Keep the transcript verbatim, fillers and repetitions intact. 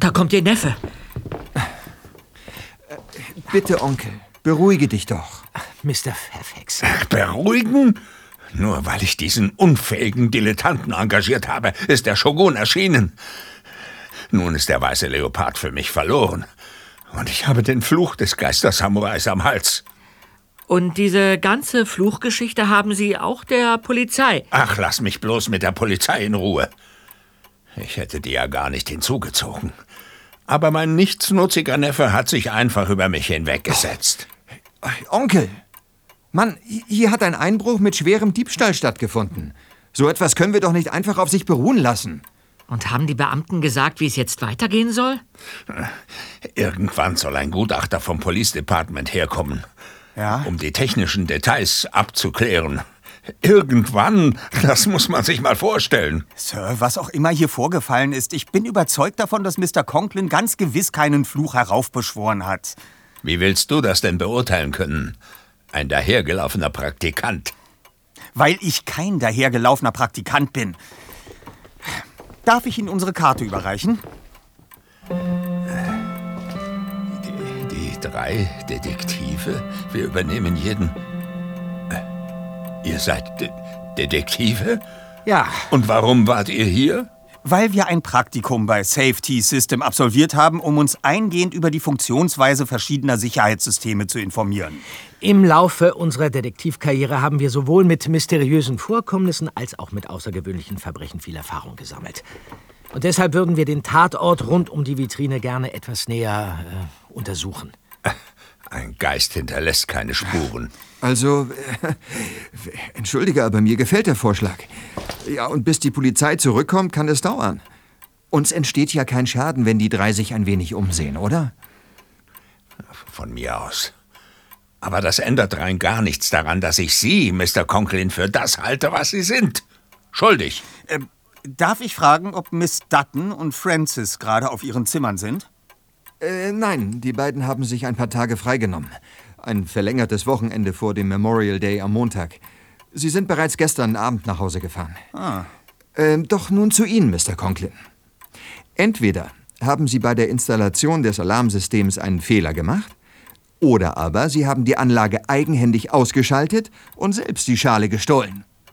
Da kommt Ihr Neffe. Bitte, Onkel, beruhige dich doch. Mister Fairfax. Ach, beruhigen? Nur weil ich diesen unfähigen Dilettanten engagiert habe, ist der Shogun erschienen. Nun ist der weiße Leopard für mich verloren. Und ich habe den Fluch des Geistersamurais am Hals. Und diese ganze Fluchgeschichte haben Sie auch der Polizei? Ach, lass mich bloß mit der Polizei in Ruhe. Ich hätte die ja gar nicht hinzugezogen. Aber mein nichtsnutziger Neffe hat sich einfach über mich hinweggesetzt. Oh, Onkel! Mann, hier hat ein Einbruch mit schwerem Diebstahl stattgefunden. So etwas können wir doch nicht einfach auf sich beruhen lassen. Und haben die Beamten gesagt, wie es jetzt weitergehen soll? Irgendwann soll ein Gutachter vom Police Department herkommen, ja? um die technischen Details abzuklären. Irgendwann, das muss man sich mal vorstellen. Sir, was auch immer hier vorgefallen ist, ich bin überzeugt davon, dass Mister Conklin ganz gewiss keinen Fluch heraufbeschworen hat. Wie willst du das denn beurteilen können? Ein dahergelaufener Praktikant. Weil ich kein dahergelaufener Praktikant bin. Darf ich Ihnen unsere Karte überreichen? Die, die drei Detektive? Wir übernehmen jeden... Ihr seid De- Detektive? Ja. Und warum wart ihr hier? Weil wir ein Praktikum bei Safety System absolviert haben, um uns eingehend über die Funktionsweise verschiedener Sicherheitssysteme zu informieren. Im Laufe unserer Detektivkarriere haben wir sowohl mit mysteriösen Vorkommnissen als auch mit außergewöhnlichen Verbrechen viel Erfahrung gesammelt. Und deshalb würden wir den Tatort rund um die Vitrine gerne etwas näher äh, untersuchen. Ein Geist hinterlässt keine Spuren. Also, äh, entschuldige, aber mir gefällt der Vorschlag. Ja, und bis die Polizei zurückkommt, kann es dauern. Uns entsteht ja kein Schaden, wenn die drei sich ein wenig umsehen, oder? Von mir aus. Aber das ändert rein gar nichts daran, dass ich Sie, Mister Conklin, für das halte, was Sie sind. Schuldig. Äh, darf ich fragen, ob Miss Dutton und Francis gerade auf ihren Zimmern sind? Äh, nein, die beiden haben sich ein paar Tage freigenommen. Ein verlängertes Wochenende vor dem Memorial Day am Montag. Sie sind bereits gestern Abend nach Hause gefahren. Ah. Äh, doch nun zu Ihnen, Mister Conklin. Entweder haben Sie bei der Installation des Alarmsystems einen Fehler gemacht, oder aber Sie haben die Anlage eigenhändig ausgeschaltet und selbst die Schale gestohlen.